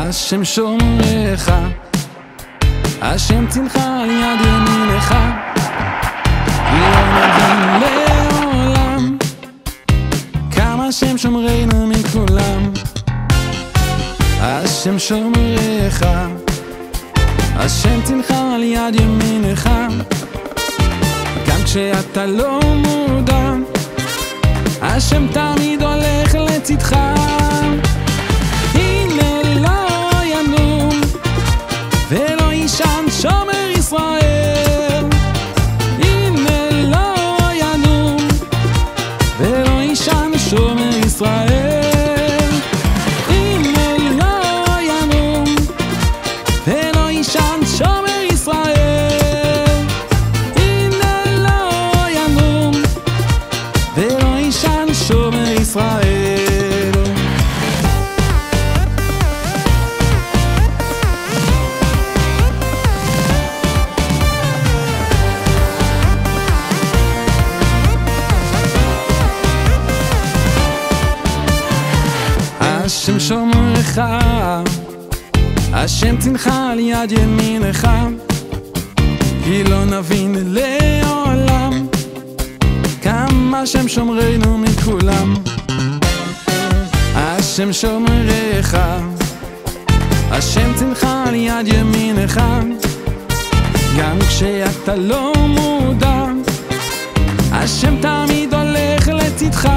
השם שומרך, השם צנך על יד ימינך, לא נבין לעולם כמה השם שומרנו מכולם. השם שומרך, השם צנך על יד ימינך, גם כשאתה לא מודע, השם תמיד הולך לצדך. הנה לא ינום ולא יישן שומר ישראל, הנה לא ינום ולא יישן שומר ישראל, הנה לא ינום ולא יישן שומר ישראל, הנה לא ינום ולא יישן שומר ישראל. השם שומרך, השם צנך על יד ימינך, כי לא נבין לעולם כמה השם שומרנו מכולם. השם שומרך, השם צנך על יד ימינך, גם כשאתה לא מודע, השם תמיד הולך לצדך.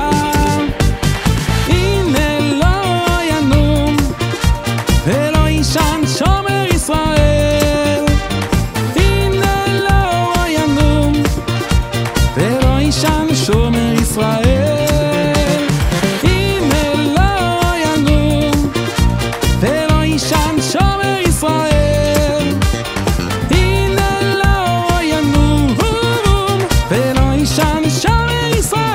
הנה לא ינום ולא יישן שומר ישראל, הנה לא ינום ולא יישן שומר ישראל, הנה לא ינום ולא יישן שומר ישראל, הנה לא ינום ולא יישן שומר ישראל.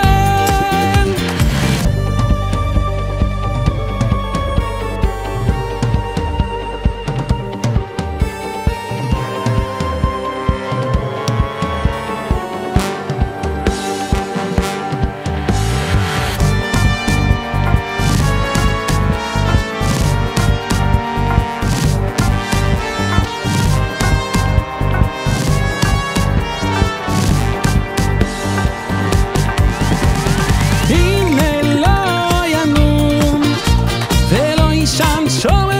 הנה לא ינום ולא יישן שומר